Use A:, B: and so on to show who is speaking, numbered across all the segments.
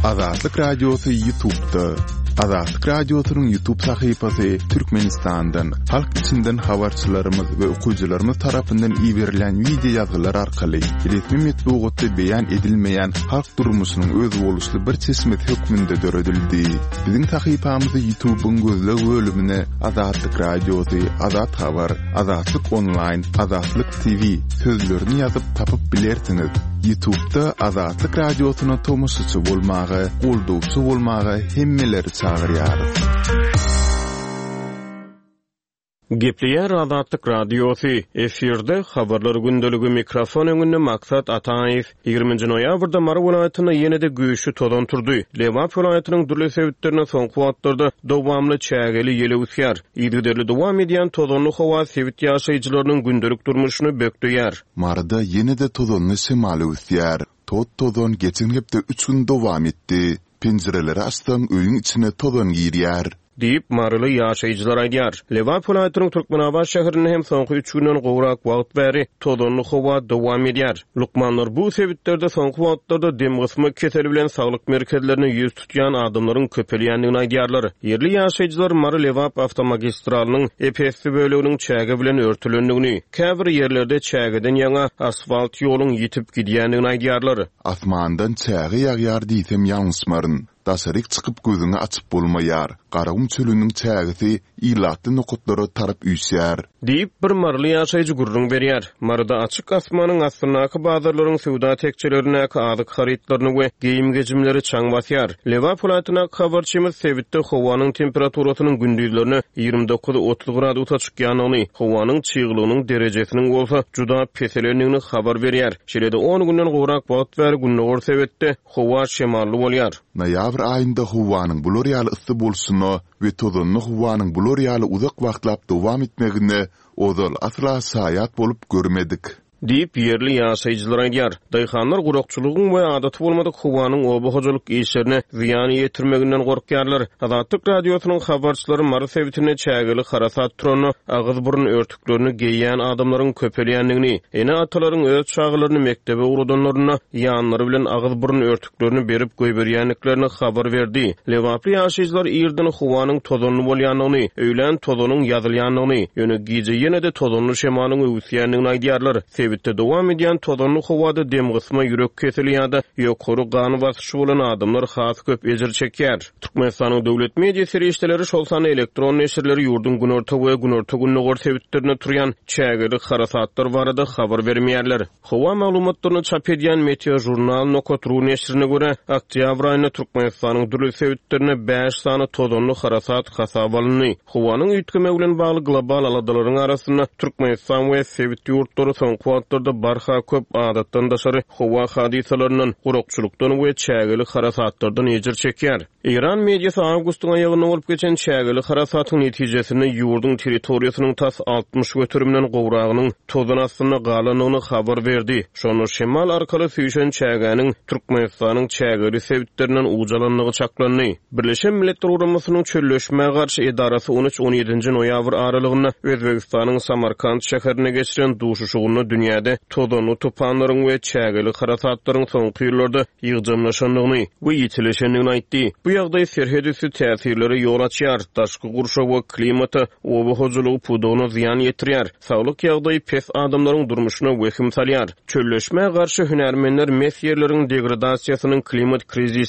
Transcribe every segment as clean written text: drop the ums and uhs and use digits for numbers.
A: Azatlık Radyosu YouTube'da. Azatlık Radyosu'nun YouTube sayfası Türkmenistan'dan, halk içinden habarçılarımız ve okuyucularımız tarafından verilen video yazılar arkalı resmi metbuatda beyan edilmeyen halk durmuşunun öz oluşlu bir çeşmet hükmünde döredildi. Bizim sayfamızı YouTube'un gözlü bölümüne Azatlık Radyosu, Azat Haber, Azatlık Online, Azatlık TV sözlerini yazıp tapıp bilersiniz. YouTube'da Azatlık Radyosu'na tomusçu bolmağı, olduqçu bolmağı hemmeleri çağırýarys.
B: Gepleýär Azatlyk Radiosu efirde habarlar gündölügi mikrofon öňünde Maksat Ataýew 20 noýabrda Mara welaýatyna ýene-de güýçli tozan turdy. Lewap welaýatynyň durly sebäplerine soňky wagtlarda dowamly çägeli ýelewsýär. Ýygyderli dowam edýän tozanly hawa sebit ýaşaýjylarynyň gündelik durmuşyny bökdüýär.
A: Marada ýene-de tozanly şemaly üsýär. Tozan geçen hepde 3 gün dowam etdi. Penjireleri açsam öýüň içine tozan girýär.
B: Diýip Maraly ýaşaýjylar aýdýar. Lewap welaýatynyň Türkmenabad şäherinde hem soňky 3 günden gowrak wagt bäri tozanly hawa dowam edýär. Lukmanlar bu sebetlerde soňky wagtlarda dem gysmy keseli bilen saglyk merkezlerine ýüz tutýan adamlaryň köpelýändigini aýdýarlar. Yerli ýaşaýjylar Mara Lewap awtomagistralnyň EPS bölüginiň çäge bilen örtülendigini, käbir ýerlerde çägeden ýaňa asfalt ýoluň ýitip gidýändigini aýdýarlar.
A: Asmandan çäge ýagýar diýsem ýalňysmaryn. Dasaryk çykyp gözüňi açyp bolmaýar. Garagum çölüniň çägisi ilatly nokotlara tarap üýsýär.
B: Diýip bir marly ýaşaýjy gurrun berýär. Marada açyk asmanyň astynaky bazarlaryň sowda tekçelerini adyk haritlaryny we geyim gejimleri çaň basýar. Lewap welaýatyna habarçymyz sebitde howanyň temperaturasynyň gündüzlerini 29-30 gradusga çykýanyny, howanyň çygylygynyň derejesiniň bolsa juda peselendigini habar berýär. Şeýle-de 10 günden gowrak wagt bäri günnäwür sebitde howa şemally bolýar.
A: Noýabr aýynda howanyň bular ýaly ysy bolsuny we tozanly howanyň bular ýaly uzak wagtlap dowam etmegine ozal asla saýat bolup görmedik.
B: Diýip ýerli ýaşaýjylar aýdýar. Daýhanlar gurakçylygyň we adaty bolmadyk howanyň obahajalyk işlerine ziýan ýetirmeginden gorkýarlar. Azatlyk Radiosynyň habarçylary Mara sebitine çägeli harasat turany, agyz burun örtüklerini geýýän adamlaryň köpelýändigini, ene atalaryň öz çağlaryny mektebe urudanlaryna ýanlary bilen agyz burun örtüklerini berip goýberýänliklerini habar berdi. Lewaply ýaşaýjylar ýerden howanyň tozanly bolýanyny, öýlen tozanyň ýazylýanyny, ýöne gije ýene-de tozanly şemanyň öwsýändigini aýdýarlar. Sebitde dowam edýän tozanly howada dem gysma ýürek keseli ýa-da ýokary gany basyşy bolan adamlar has köp ejir çekýär. Türkmenistanyň döwlet media serişdeleri şol sany elektron neşirleri ýurdun günorta we günorta günnäwür sebitlerine turýan çägeli harasatlar barada habar bermeýärler. Howa maglumatlaryny çap edýän Meteor jurnal Nokotru neşrine görä, oktýabr aýyna Türkmenistanyň dürli sebitlerine 5 sany tozanly harasat hasap alındy. Howanyň üýtgeme bilen bagly global aladalaryň arasynda Türkmenistan we sebit ýurtlary soňky wagtlarda barha köp adatdan daşary howa hadisalarynyň gurakçylykdan we çägeli harasatlardan ejir çekýär. İran mediýasy awgustyň aýagynda bolup geçen çägeli harasatyň netijesinde ýurdun territoriýasynyň tas 60 götürümden gowragynyň tozan astyna galanyny habar berdi. Şonu şemal arkaly süýşen çägäniň Türkmenistanyň çägeli sebitlerinden ujalanlygy çaklandy. Birleşen Milletler Guramasynyň çölleşmäge garşy edarasy 13-17 noýabr aralygynda Özbegistanyň Samarkand şäherine geçiren duşuşugyny dünýäde tozanly tupanlaryň we çägeli harasatlaryň soňky ýyllarda ýygjamlaşandygyny we ýetileşendigini aýtdy. Bu ýagdaý serhedisi täsirleri ýol açýar, daşky gurşa we klimata obahajalygy pudugyna ziýan ýetirýär. Saglyk ýagdaýy pes adamlaryň durmuşyna wehim salýar. Çölleşmäge garşy hünärmenler mesýerleriň degradasiýasynyň klimat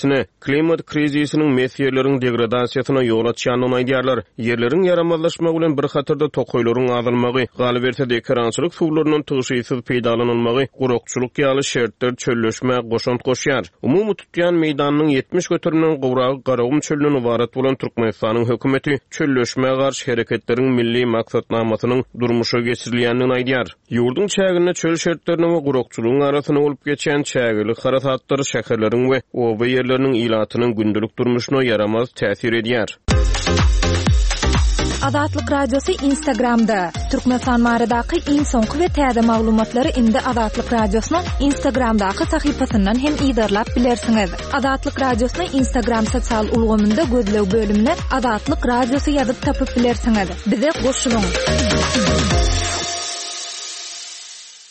B: krizisiniň mesýerleriň degradasiýasyna ýol açýanyny aýdýarlar. Ýerleriň yaramazlaşmagy bilen bir hatarda tokoýlaryň azalmagy, galyberse dekerançylyk suwlarynyň tygyşysyz peýdalanylmagy, gurakçylyk ýaly şertler çölleşmäge goşant goşýar. Umumy tutýan meýdanyň 70 götürümden gowragy Garagum çölünden ibaret bolan Türkmenistanyň hökümeti çölleşmäge garşy hereketleriň milli maksatnamasynyň durmuşa geçirilýändigini aýdýar. Ýurdun çägine çöl şertlerini we gurakçylygyň arasyna bolup geçen çägeli harasatlar şäherleriň we oba ýerleriniň ilatynyň gündelik durmuşyna yaramaz täsir edýär.
C: Azatlyk Radiosu Instagramda. Türkmenistan baradaky iň soňky we täze maglumatlary indi Azatlyk Radiosynyň Instagramdaky sahypasyndan hem ýa-da bilersiňiz. Azatlyk Radiosynyň Instagram sosial ulgamynda gözlew bölümine Azatlyk Radiosu ýazyp tapyp bilersiňiz. Bize goşulyň.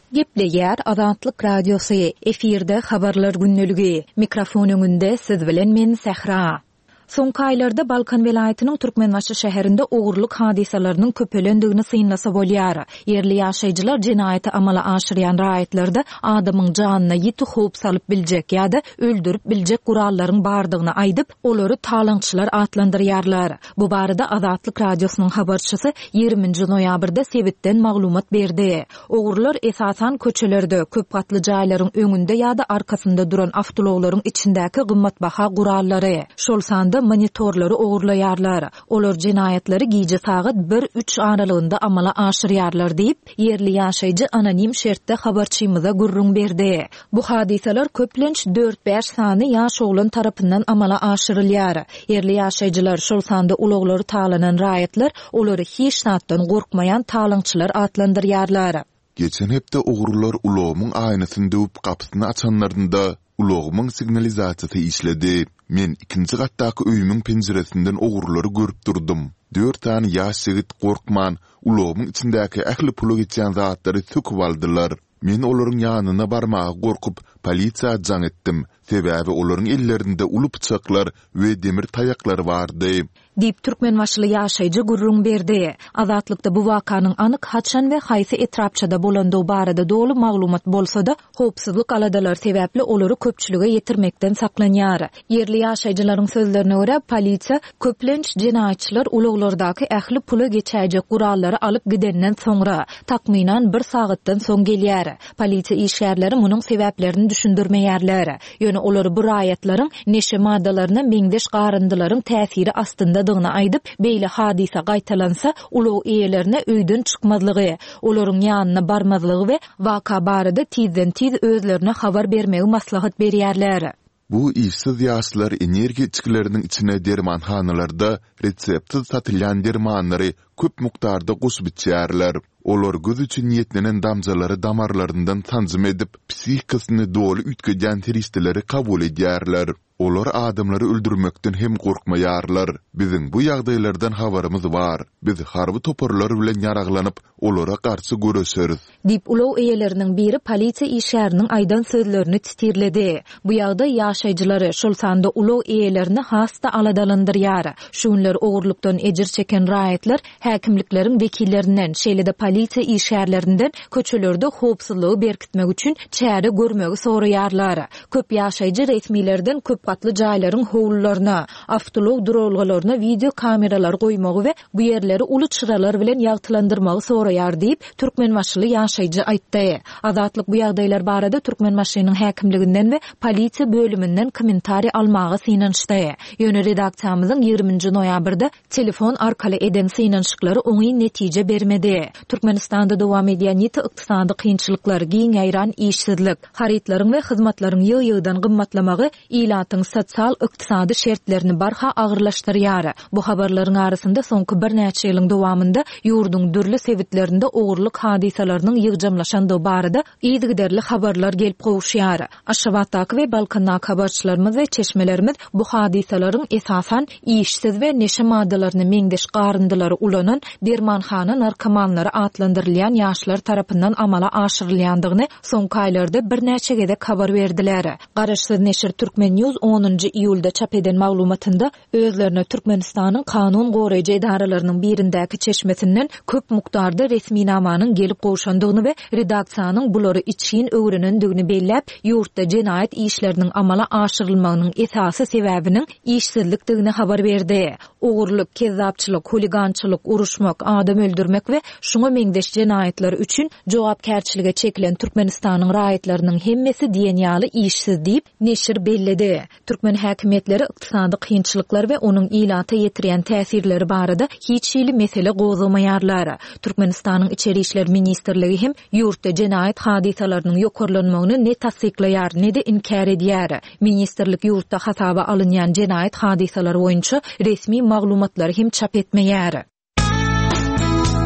C: Gepleýär Azatlyk radiosu, efirde habarlar günneligi. Mikrofon öňünde siz bilen men Sehra. Soňky aýlarda Balkan welaýatynyň Türkmenbaşy şäherinde ogurluk hadisalarynyň köpelendigini synlasa bolýar. Yerli ýaşaýjylar jinaýaty amala aşyrýan raýatlarda adamyň janyna ýeti howp salyp biljek ýa-da öldürüp biljek gurallaryň bardygyny aýdyp, olary talaňçylar atlandyrýarlar. Bu barada Azatlyk radiosynyň habarçysy 20 noýabrda Sebitden maglumat berdi. Ogurlar esasan köçelerde, köp gatly jaýlaryň öňünde ýa-da arkasynda duran awtologlaryň içindäki gymmatbaha gurallary. Şol sanda monitorlary ogurlaýarlar. Olar jinaýatlary gije sagat 1-3 aralygynda amala aşyrýarlar diýip yerli ýaşaýjy anonim şertde habarçymyza gurrun berdi. Bu hadisalar köplenç 4-5 sany ýaş oglan tarapyndan amala aşyrylýar. Yerli ýaşaýjylar şol sanda uloglary talanan raýatlar olary hiç natdan gorkmaýan talaňçylar atlandyrýarlar.
A: Geçen hepde ogurlar ulogumyň aýnasyny döwüp kapysyny açanlarynda ulogumyň signalizasiýasy işledi. Men ikinci gatdaky öýümüň penjeresinden ogurlary görüp durdum. 4 tane ýaş ýigit gorkman ulogumyň içindäki ähli puly geçen zatlary söküp aldylar. Men olaryň ýanyna barmagy gorkup polisiýa jaň etdim. Sebäbi olaryň ellerinde uly bıçaklar we demir taýaklary bardy.
C: Dip Türkmenbaşly ýaşaýjy gurrun berdi. Azatlykda bu wakanyň anyk haçan we haýsy etrapçada bolandygy barada dolu maglumat bolsa-da, howpsuzlyk aladalar sebäpli olary köpçülige ýetirmekden saklanýar. Yerli ýaşaýjylaryň sözlerine görä, polisiýa köplenç jinaýatçylar uluglardaky ähli puly geçäjek gurallary alyp gidenden soňra, takminan 1 sagatdan soň gelýär. Polisiýa işgärleri munyň sebäplerini düşündirmeýärler. Ýöne olary bu raýatlaryň neşe maddalaryna meňdeş garyndylaryň täsiri astynda dygyny aýdyp, beýle hadisa gaýtalansa, ulug eýelerine öýden çykmazlygy, olaryň ýanyna barmazlygy we waka barada tizden-tiz özlerine habar bermegi maslahat berýärler.
A: Bu işsiz ýaşlar energiýa içkileriniň içine dermanhanalarda reseptsiz satylýan dermanlary köp mukdarda gusup içýärler. Olar göz üçin niýetlenen damjalary damarlaryndan tanzym edip, psihikasyny dolu ütgeýän teristleri kabul edýärler. Olar adamlary öldürmekden hem gorkmaýarlar. Biziň bu ýagdaýlardan habarymyz bar. Biz harby toparlar bilen ýaraglanyp, olara garşy görüşeriz.
C: Dip ulug eýeleriniň biri polisiýa işgäriniň aýdan sözlerini titirledi. Bu ýagdaý ýaşaýjylary şol sanda ulug eýelerini hasta aladalandyrýar. Şunlar ogurlukdan ejir çeken raýatlar häkimlikleriň wekillerinden, şeýle-de polisiýa işgärlerinden köçelerde howpsuzlygy berkitmek üçin çäre görmegi soraýarlar. Köp ýaşaýjy resmilerden köp gatly jaýlaryň howlullaryna, awtolog duralgylaryna video kameralar goýmagy we bu ýerleri uly çıralar bilen ýagtylandyrmagy soraýar diýip Türkmenbaşly ýaşaýjy aýtdy. Azatlyk bu ýagdaýlar barada Türkmenbaşynyň häkimliginden we polisiýa bölüminden kommentari almagy synanşdy. Ýöne redaksiýamyzyň 20 noýabrda telefon arkaly eden synanşyklary oňy netije bermedi. Türkmenistanda dowam edýän ýeti ykdysady kynçylyklar, giň ýaýran işsizlik, haritlaryň we hyzmatlaryň ýygy-ýygydan gymmatlamagy ilatyň sosial ykdysady şertlerini barha agyrlaşdyrýar. Bu habarlaryň arasynda soňky bir näçe ýylyň dowamında ýurdun dürli sebitlerinde ogurluk hadisalarynyň ýygjamlaşandygy barada ýygyderli habarlar gelip gowuşýar. Aşgabatdaky we Balkandaky habarçylarymyz we çeşmelerimiz bu hadisalaryň esasan işsiz we neşe maddalaryny meňdeş garındylary ulanan dermanhana narkomanlary atlandyrylýan ýaşlar tarapyndan amala aşyrylýandygyny soňky aýlarda bir näçe gezek habar berdiler. Garaşsyz neşir Türkmen News 10 iýulda çap eden maglumatynda özlerine Türkmenistanyň kanun goraýjy edaralarynyň birindäki çeşmesinden köp mukdarda resmi namanyň gelip gowşandygyny we redaksiýanyň bulary için öwrenendigini belläp, ýurtda jenaýat işleriniň amala aşyrylmagynyň esasy sebäbiniň işsizlikdigini habar berdi. Ogurluk, kezzapçylyk, huligançylyk, uruşmak, adam öldürmek we şuňa meňdeş jenaýatlar üçin jogapkärçilige çekilen Türkmenistanyň raýatlarynyň hemmesi diýen ýaly işsiz diýip neşir belledi. Türkmen häkimetleri ykdysady kynçylyklar we onuň ilata ýetirýän täsirleri barada hiç ýyly mesele gowzamaýarlar. Türkmenistanyň içeri işler ministrligi hem ýurtda jenaýat hadisalarynyň ýokarlanmagyny ne tasdiklaýar, ne de inkar edýär. Ministrlik ýurtda hasaba alynýan jenaýat hadisalary boýunça resmi maglumatlary hem çap etmeýär.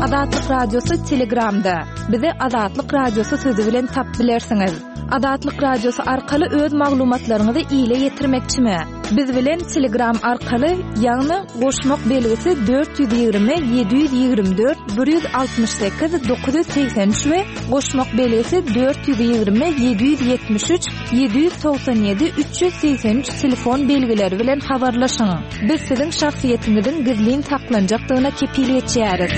C: Adatlyk radiosu Telegramda. Bizi Adatlyk radiosu sözi bilen tap bilersiňiz. Adatlyk radiosu arkaly öz maglumatlaryňyzy ýyla ýetirmekçimi? Biz bilen Telegram arkaly ýagny goşmak belgisi 420 724 168 983 we goşmak belgisi 420 773 797 383 telefon belgileri bilen habarlaşyň. Biz siziň şahsiýetiňizin gizlin taklanjakdygyna kepiliyet edýäris.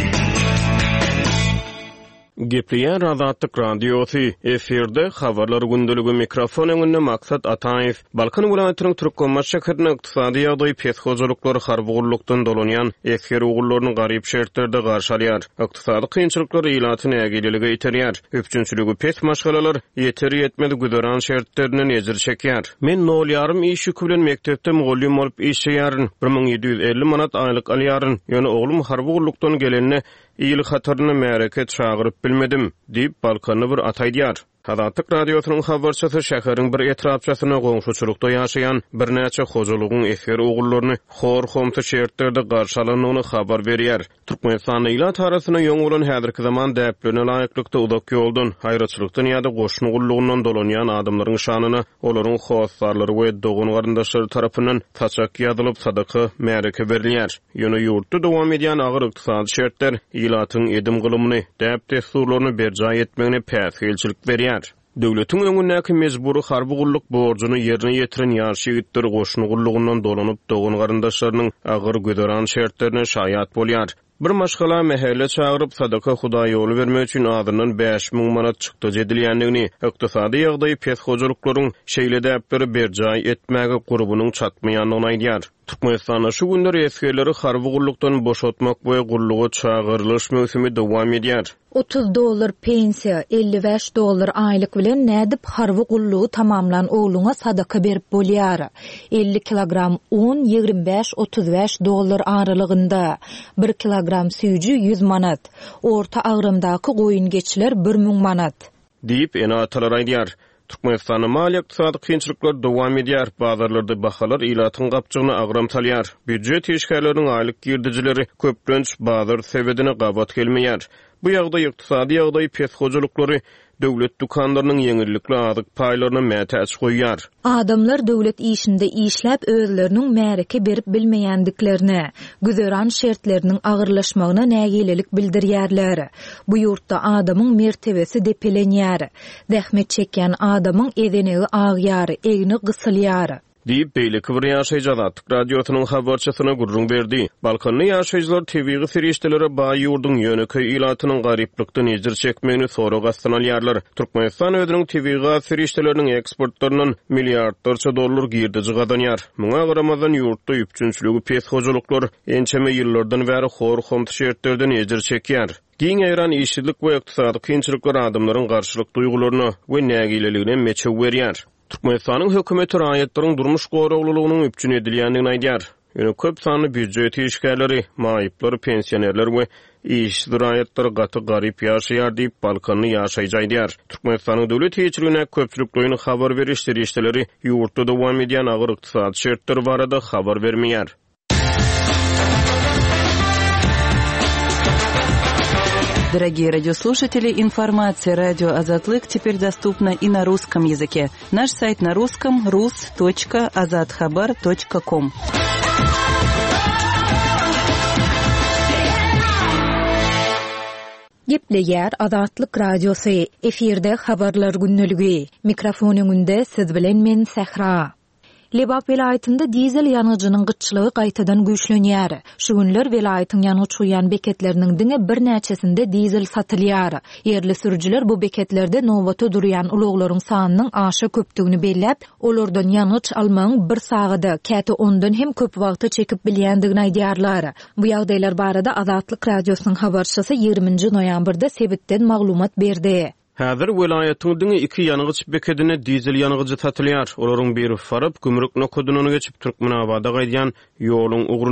B: Gepliýär Adatlyk radiosu eferde habarlar gündüligi mikrofon öňünde Maksat Ataýew Balkan welaýatynyň Türkmenbaş şäherine ykdysady ýagdaý peshojalyklar harbygurlukdan dolanýan esker ugullaryny garyp şertlerde garşy alýar. Ykdysady kynçylyklary ilatyny ägililigi ýetirýär. Öpçünçüligi pes maşgalalar ýeteri ýetmedi güderan şertlerinden ejir çekýär. Men 0,5 iş ýükü bilen mekdepde mugallim bolup işleýäryn. 1750 manat aýlyk alýaryn. Ýöne oglum harbygurlukdan gelenine ýyly hataryny mereket çagyryp bilmedim diýip Balkany bir ataýdýar. Adatlyk radiosynyň habarçysy şäheriň bir etrapçasyna goňşuçylykda ýaşaýan bir näçe hojalygyň efer ogullaryny hor-homty şertlerde garşy alanyny habar berýär. Türkmenistan ilat arasyna ýöň bolan häzirki zaman däplerine laýyklykda udak ýoldan haýratçylykdan ýa-da goşun gullugynyň dolanýan adamlaryň şanyny olaryň howsarlary we dogun garyndaşlary tarapyndan taçak ýadylyp sadaky mereke berilýär. Ýöne ýurtda dowam edýän agyr ykdysady şertler ilatyň edim gylymyny, däp desturlaryny berjaý etmegine päsgelçilik berýär. Döwletiň öňündäki mejburi harbygurlyk borjuny ýerine ýetiren ýaşy ýigitler goşun gullugyndan dolanyp dogun garyndaşlarynyň agyr göderan şertlerine şaýat bolýar. Bir maşgala mehelle çağırıp sadaka Hudaý ýoly vermek üçin adyndan 5000 manat çykdy jedilýändigini, ykdysady ýagdaý pes hojalyklaryň şeýle däpleri berjaý etmäge gurbunyň çatmaýanyny aýdýar. Türkmenistanda şu günler eskerleri harbygurlukdan boşatmak we gullugy çağırlyş mösümi dowam edýär. $30 pensiya, $55 aýlyk bilen nädip harby gullugy tamamlan ogluňa sadaka berip bolýar. 50 kilogram un $25-35 aralygynda, 1 kilogram süýji 100 manat, orta agrymdaky goýun geçiler 1000 manat. Diýip ene atalar aýdýar. Türkmenistanyň maliýe ykdysady kynçylyklar dowam edýär. Bazarlarda bahalar ilatyň gapçygyny agram talýar. Büdjet işgärleriniň aýlyk girdijileri köprenç bazar sebedine gabat gelmeýär. Bu ýagdaý ykdysady ýagdaý pes hojalyklary döwlet dukanlarynyň ýeňillikli azyk paýlaryna mätäç goýýar. Adamlar döwlet işinde işläp özleriniň märeke berip bilmeýändiklerini, güzeran şertleriniň agyrlaşmagyna nägilelik bildirýärler. Bu ýurtda adamyň mertebesi depelenýär. Zähmet çekýän adamyň edenegi agyýar, egni gysylýar. Diýip beýleki bir ýaşaýjy Adatlyk radiosynyň habarçysyna gurrun berdi. Balkany ýaşaýjylar TV-ge ferişdelere baý ýurdun ýöneköy ilatynyň garyplykdan ejir çekmegini sorag astana alýarlar. Türkmenistan özüniň TV-ge ferişdeleriniň eksportlarynyň milliardlarça dollar girdiji gadanýar. Muňa garamazdan ýurtda üpçünçüligi pes hojalyklar ençeme ýyllardan bäri hor-homty şertlerden ejir çekýär. Giň ýaran işçilik we ykdysady kynçylyklar adamlaryň garşylyk duýgularyny we nägileligine meçhep berýär. Türkmenistanyň hökümeti raýatlaryň durmuş goraglylygynyň üpçün edilýändigini aýdýar. Ýöne köp sanly büdjet işgärleri, maýyplar, pensionerler we işçi raýatlar gaty garyp ýaşaýar diýip Balkany ýaşaýjy aýdýar. Türkmenistanyň döwlet ýetirigine köpçülikleriniň habar berişleri işleri ýurtda dowam edýän agyr ykdysady şertler barada habar bermeýär.
D: Дорогие радиослушатели, информация радио «Азатлык» теперь доступна и на русском языке. Наш сайт на русском – rus.azadkhabar.com.
C: Gepleýär Adatlyk radiosu, efirde habarlar günnüligi. Mikrofon öňünde siz bilen men Sehra. Lebap welaýatynda dizel ýanyjynyň gyçylygy gaýtadan güýçlenýär. Şu günler welaýatyň ýanygy çuýan beketleriniň diňe bir näçesinde dizel satylýar. Yerli sürüjiler bu beketlerde nowbata durýan uluglaryň sanynyň aşy köpdigini belläp, olardan ýanyç almagyň bir sagada, käte ondan hem köp wagty çekip bilýändigini aýdýarlar. Bu ýagdaýlar barada Adatlyk radiosynyň habarçysy 20 noýambrda sebitden maglumat berdi.
B: Häzir welaýatyň 2 ýanygyç beketine dizel ýanygyjy satylýar. Olaryň biri Farab gümrük nokodunyny geçip Türkmenabada gaýdýan ýoluň ugruny,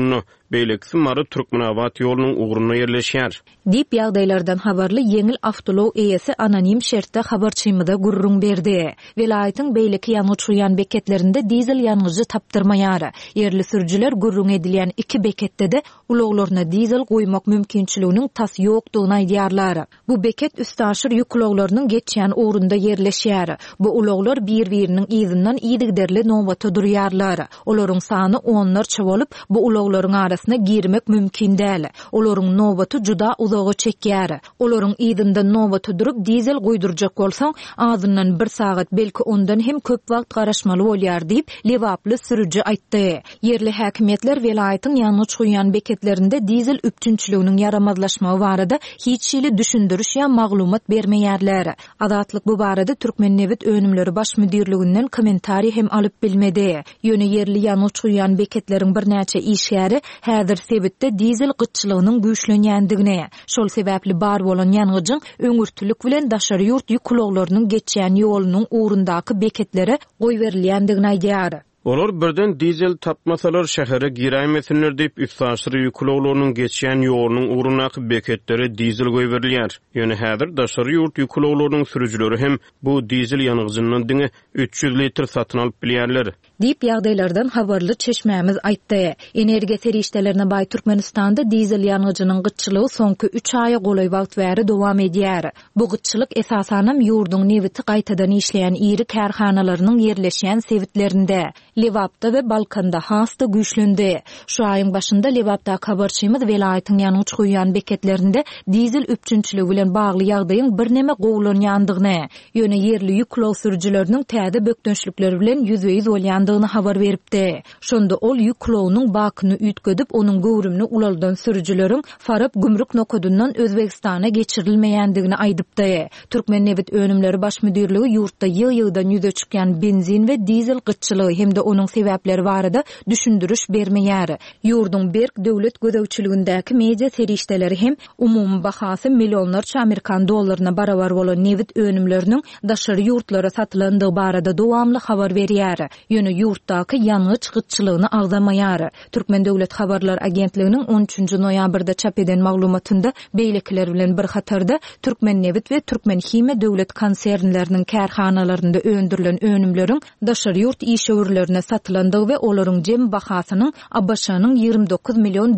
B: beýlekisi mary Türkmenabad ýolunyň ugruna ýerleşýär.
C: Dip ýagdaýlardan habarly yeňil awtolow eýesi anonim şertde habarçymyda gurrun berdi. Welaýatyň beýleki ýanyşuýan beketlerinde dizel ýanyjy tapdyrmaýar. Yerli sürjüler gurrun edilýän 2 beketde de ulaglaryna dizel goýmak mümkinçiliginiň tas ýokdugyny aýdýarlar. Bu beket üstaşyr ýük ulaglarynyň geçýän ugrunda ýerleşýär. Bu ulaglar bir-biriniň izinden iýdigderli nowbata durýarlar. Olaryň sany onlarça bolup bu ulaglaryň arasyna girmek mümkin däl. Olaryň nowbaty juda uzağa çekýär. Olaryň izinden nowbata durup dizel goýdurjak bolsaň, azyndan 1 sagat belki ondan hem köp wagt garaşmaly bolýar diýip lewaply sürüji aýtdy. Yerli häkimetler welaýatyň ýanyş goýan beketlerinde dizel üpçünçiliginiň yaramazlaşmagy barada hiç şeýle düşündürüş ýa maglumat bermeýärler. Adatlyk bu barada Türkmennewit önümleri baş müdirliginden kommentari hem alyp bilmedi. Ýöne yerli ýanyş goýan beketleriň bir näçe işgäri häzir sebitde dizel gyçylygynyň güýçlenýändigine, şol sebäpli bar bolan ýanyjyň öňürtülük bilen daşary ýurt ýük ulaglarynyň geçýän ýolunyň ugrundaky beketlere goýberilýändigini aýdýar.
B: Olar birden dizel tapmasalar şähere giräýmesinler diýip üstaşyry ýüklowlarynyň geçýän ýolunyň ugrundaky beketleri dizel goýberilýär. Ýöne häzir daşary ýurt ýüklowlarynyň sürüjüleri hem bu dizel ýanyjynyň diňe 300 litr satyn alyp bilýärler.
C: Dip ýagdaýlardan habarly çeşmämiz aýtdy. Energiýa serişdelerine baý Türkmenistanda dizel ýanyjynyň gyçylygy soňky 3 aýa golay wagt bäri dowam edýär. Bu gyçylyk esasanam ýurduň newiti gaýtadan işleýän iri kärhanalarynyň ýerleşýän sewitlerinde, Lewapda we Balkanda hasta güýçlendi. Şu aýyň başynda Lewapda habarçymyz welaýatyň ýanyş goýan beketlerinde dizel üpçünçiligi bilen bagly ýagdaýyň bir neme gowlanýandygyny, ýöne yerli ýüklöw sürüjileriniň täze bökdönçlükleri bilen ýüzüýiz bolýandygyny habar beripdi. Şonda ol ýüklownyň bakyny üýtgedip onuň göwrümini ulaldan sürüjileriň Farab gümrük nokodundan Özbegistana geçirilmeýändigini aýdypdy. Türkmennewit önümleri baş müdirligi ýurtda ýyl-ýyldan ýüze çykýan benzin we dizel gyçylygy hem onun sebäpleri barada düşündürüş bermeýär. Ýurdun berk döwlet gödäwçiligindäki media serişdeleri hem umumy bahasy millionlarça Amerikan dollaryna barabar bolan newit önümleriniň daşary ýurtlara satylandygy barada dowamly habar berýär. Ýöne ýurtdaky ýanyş gyçylygyny agzamaýar. Türkmen döwlet habarlar agentliginiň 13 noýabrda çap eden maglumatynda beýlekler bilen bir hatarda Türkmennewit we Türkmenhime döwlet konsernleriniň kärhanalarynda öndürilen önümleriň daşary ýurt işgörlerine satylandygy we olaryň jem bahasynyň ABŞ-nyň 29 milyon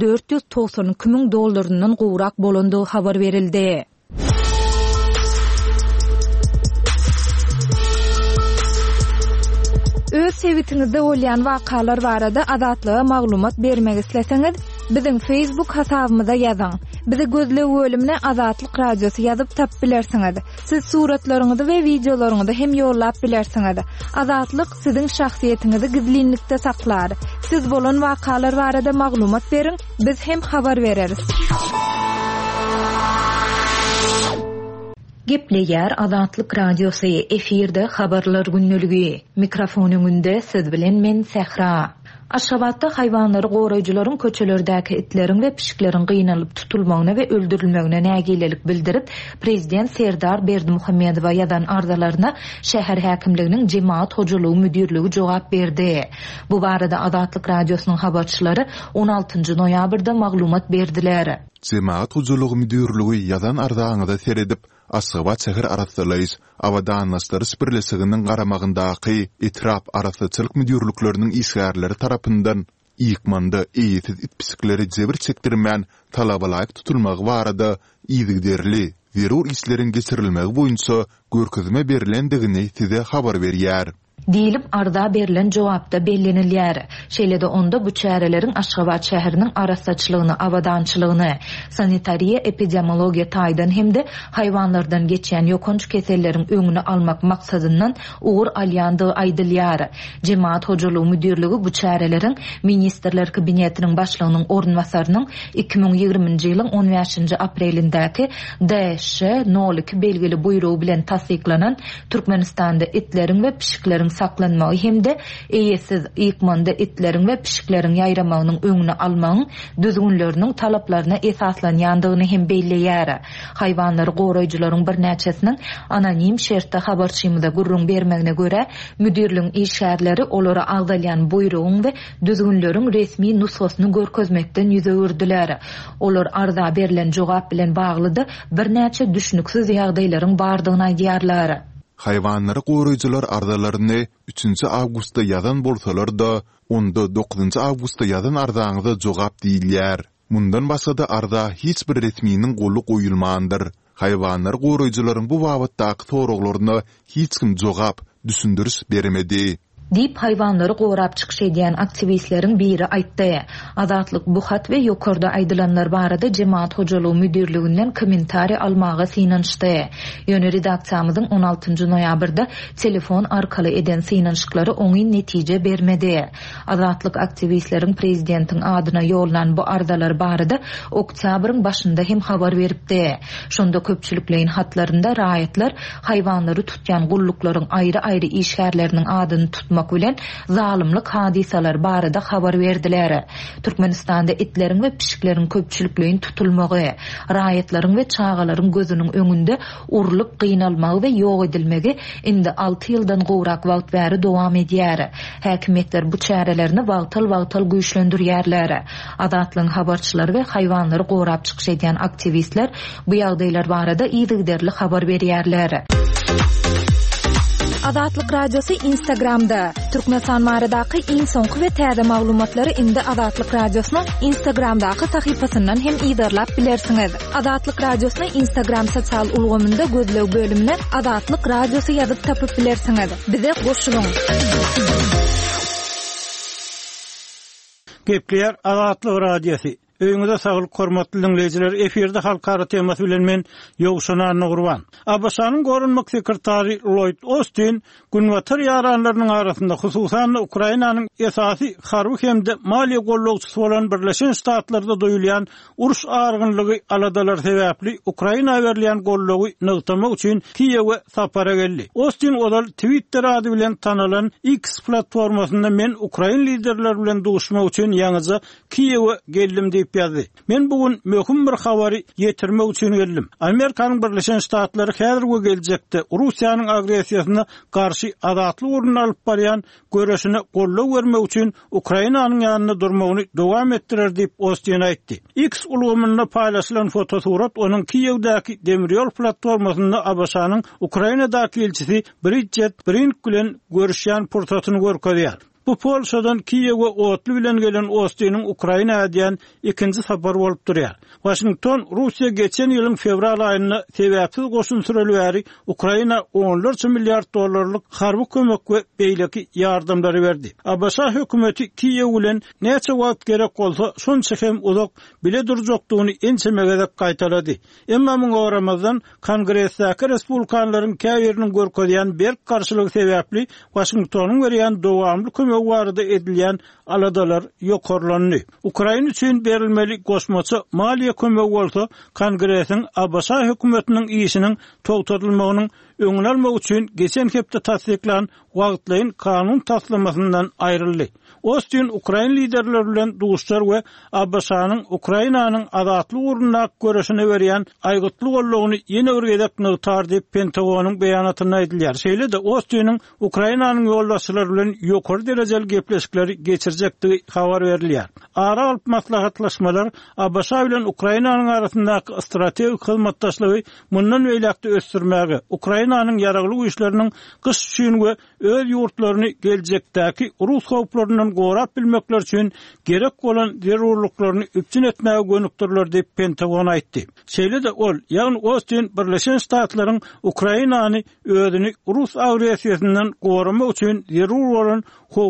C: 492 min dollaryndan gowrak bolandygy habar berildi. Öz sewitinizde bolýan wakalar barada adatlyga maglumat bermek isleseňiz, biziň Facebook hasabymyza ýazyň. Bizi gözle bölümine Azatlyk Radiosu ýazyp tap bilersiňiz. Siz suratlaryňyzy we videolaryňyzy hem ýollap bilersiňiz. Azatlyk siziň şahsiýetiniňizi gizlinlikde saklar. Siz bolan wakalar barada maglumat beriň, biz hem habar bereriz. Gepleýär Azatlyk Radiosu efirde habarlar günnüligi. Mikrofonyňynda siz bilen men Sehra. Aşgabatda haýwanlary goraýjylaryň köçelerdäki itleriň we pişiklerin gıynalyp tutulmagyna we öldürilmegine nägilelik bildirip, Prezident Serdar Berdimuhammedowa ýadan arzalaryna şäher häkimliginiň Jemaat hojalygy müdirligi jogap berdi. Bu barada Azatlyk Radiosynyň habarçylary 16 noýabrda maglumat berdiler.
A: Jemaat hojalygy müdirligi ýadan arzagyňda seredip, Aşgabat şäher arasylaýys awadanlaşdary birleşiginiň garamagyndaky etrap arasyçylyk müdirlikleriniň işgärleri tarapyndan ýykmanda eýsiz itpisikleri jebir çekdirmän talabalaýyk tutulmagy barada ýygderli zerur işleriň geçirilmegi boýunça görkezme berilendigini size habar berýär.
C: Diýilip arda berilen jogapda bellenilýär. Şeýlede onda bu çärelerin Aşgabat şäheriniň arasaçlygyny, awadançylygyny, sanitariýa epidemiologiýa taýdan hemde haýwanlardan geçýän ýokunç keselleriň öňüni almak maksadyndan ugur alýandygy aýdylýar. Jemaat hojalygy müdirligi bu çärelerin ministrler kabinetiniň başlygynyň ornwasarynyň 2020-nji ýylyň 15-nji aprelindäki DS 02 belgili buýrugy bilen tasdiklanan Türkmenistanda itleriň we pişiklerin saklanmagy hemde eýesiz ýykmanda itlerin we pişiklerin ýaýramagynyň öňüni almagyň düzgünleriniň talaplarına esaslanýandygyny hem beýleýär. Haýwanlary goraýjylaryň bir näçesiniň anonim şertde habarçymyda gurrun bermegine göre müdirliň işgärleri olara agdalýan buýrugyň we düzgünleriň resmi nusgasyny görkezmekden ýüze ördüler. Olar arda berilen jogap bilen baglydy bir näçe düşnüksiz ýagdaýlaryň bardygyny aýdýarlar.
A: Haýwanlary goraýjylar ardalaryny 3 awgustda ýazan bolsalar da, onda 9 awgustda ýazan ardaňyza jogap diýilýär. Mundan başga arda hiç bir resminiň goly goýulmandyr. Haýwanlar goraýjylaryň bu wagtdaky soraglaryna hiç kim jogap, düşündüris bermedi.
C: Dip haýwanlary gorap çykyş edýän aktivistleriň biri aýtdy. Azatlyk bu hat we ýokarda aýdylanlar barada jemaat hojalygy müdirliginden kommentari almaga synanşdy. Ýöne redaksiýamyzyň 16 noýabrda telefon arkaly eden synanşyklary oňy netije bermedi. Azatlyk aktivistleriň prezidentiň adyna ýollanan bu ardalar barada oktýabryň başynda hem habar beripdi. Şonda köpçüliklerin hatlarynda raýatlar haýwanlary tutýan gulluklaryň aýry-aýry işgärleriniň adyny tutmak bilen zalymlyk hadisalar barada habar berdiler. Türkmenistanda itlerin we pişiklerin köpçüliklerin tutulmagy, raýatlaryň we çağalaryň gözüniň öňünde urulyp gynalmagy we ýok edilmegi indi 6 ýyldan gowrak wagt bäri dowam edýär. Häkimetler bu çärelerini wagtal güýçlendirýärler. Adatlyň habarçylary we haýwanlary gorap çykyş edýän aktivistler bu ýagdaýlar barada ýygyderli habar berýärler. Azatlyk radiosu Instagramda. Türkmenistan maradaky iň soňky we täze maglumatlary indi Azatlyk radiosynyň Instagramdaky sahypasyndan hem ýydarlap bilersiňiz. Azatlyk radiosyny Instagram sosial ulgamynda gözlew bölümine Azatlyk radiosu ýazyp tapyp bilersiňiz. Bize goşulyň.
E: Gepler Azatlyk radiosu. Öňüňizde saglyk hormatly dinleýijiler, eferde halkara temasy bilen men ýogşanany gurban. Abaşanyň gorunmak sekretary Lloyd Austin günwatar ýaranlarynyň arasynda hususan Ukrainanyň esasy harby hemde maliýe gollagçysy bolan Birleşen Ştatlarda doýulýan uruş argynlygy aladalar sebäpli Ukraina berilýän gollagy nygtamak üçin Kiýewe sapara geldi. Austin odal Twitter ady bilen tanalan X platformasynda men Ukraina liderleri bilen duşmak üçin ýaňyza Kiýewe geldim diýip ýazdy. Men bugün möhüm bir habary ýetirmek üçin geldim. Amerikanyň Birleşen Ştatları häzirgi geljekde Russiýanyň agresiýasyna garşy azatlyk urun alyp barýan göreşine gollaw bermek üçin Ukrainanyň ýanyna durmagyny dowam etdirer diýip Austin aýtdy. X ulgamyna paýlaşylan fotosurat onuň Kiýewdäki demirýol platformasynda Abaşanyň Ukrainadaky elçisi Bridget Brink bilen görüşýän pursatyny görkezýär. Bu Polşadan Kiýewe otly bilen gelen Austin'in Ukraina diýen ikinji sapar bolup durýar. Washington Russiýa geçen ýylyň fevral aýyna sebäpsiz goşun sürelýäri Ukraina $10 milyard dollarlyk harby kömek we beýleki ýardamlary berdi. Abaşa hökümeti Kiýew bilen näçe wagt gerek bolsa şonça hem uzak bile durjakdygyny ençemegede gaýtalady. Emma muňa oramazdan Kongresdäki respublikanlaryň käýeriniň görkezýän berk garşylygy sebäpli Washingtonyň berýän dowamly warda edilýän aladalar ýokarlandy. Ukraina üçin berilmeli goşmaça maliýe kömegi bolsa, Kongresiň Abaşa hökümetiniň işiniň togtatylmagynyň öňüni almak üçin geçen hepde tasdiklan wagtlaýyn kanun taslamasyndan aýryldy. Austin Ukraina liderleri bilen duşlar we Abaşanyň Ukrainanyň azatlyk urunak göreşine berýän aýgytly gollagyny ýene örgedek nygtar diýip Pentagonyň beýanatyna aýdylýar. Şeýle de Austin'in Ukrainanyň ýoldaşlary bilen ýokary derejeli gepleşikleri geçirjektigi habar berilýär. Ara alyp maslahatlaşmalar Abaşa bilen Ukrainanyň arasyndaky strategik hyzmatdaşlygy mundan beýlekde ösdürmäge, Ukrainanyň ýaragly güýçleriniň gyş üçin we öz ýurtlaryny geljekdäki Rus howplarynyň gorap bilmekler üçin gerek bolan zerurlyklaryny üpçün etmäge gönükdirler diýip Pentagon aýtdy. Şeýle de ol, ýagny Austin Birleşen Ştatlaryň Ukrainany özüni Rus agresiýasyndan goramak üçin zerur bolan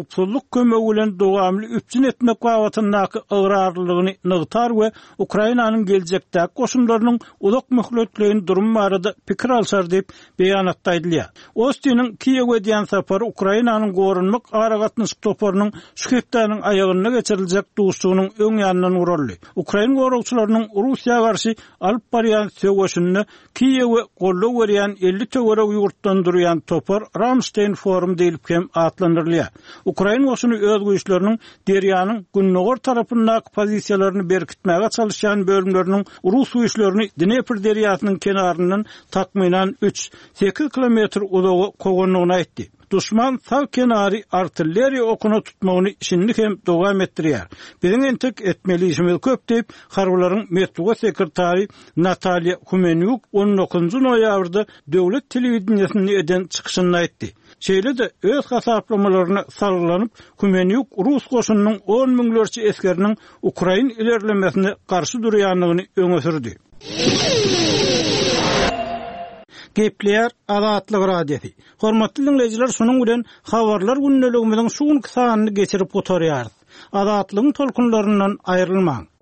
E: howpsuzlyk kömegi bilen dowamly üpjün etmek wagtyndaky ıgrarlygyny nygtar we Ukrainanyň geljekdäki goşunlarynyň ulak möhletligini durum barada pikir alşar diýip beýanatda aýdylýar. Ostin'in Kiýewge diýen sapary Ukrainanyň gorunmak aragatnyşyk toparynyň şu hepdäniň aýagyna geçiriljek duşsugynyň öň ýanyndan uruldy. Ukraina gorugçylarynyň Russiýa garşy alyp barýan söwgeşini Kiýewge gollap berýän 50 töwerek ýurtdan durýan topar Ramstein forum diýilip hem atlandyrylýar. Ukraina goşuny öz güýçleriniň derýanyň günnäger tarapyndaky pozisiýalaryny berkitmäge çalışýan bölümleriniň Rus güýçlerini Dnepr derýasynyň kenaryndan takminan 3-8 kilometr uzağa koganlygyny aýtdy. Düşman sağ kenary artilleriya okuna tutmagyny işinlik hem dowam etdirýär. Biziň entek etmeli işimiz köp diýip Harbylaryň Metruga sekretary Natalya Kumenyuk 19 noýabrda döwlet telewizionyny eden çykyşynda aýtdy. Şeýle-de öz hasaplamalarına sarylanyp Kumenyuk Rus goşunynyň 10 miňlerçe eskeriniň Ukraina ilerlemesine garşy durýanlygyny öňe sürdi. Gepler Azatlyk radiosi. Hormatly dinleyijiler, şunuň bilen habarlar günneligimiziň şuňky sanyny geçirip oturýarys. Azatlygyň tolkunlaryndan aýrylmaň.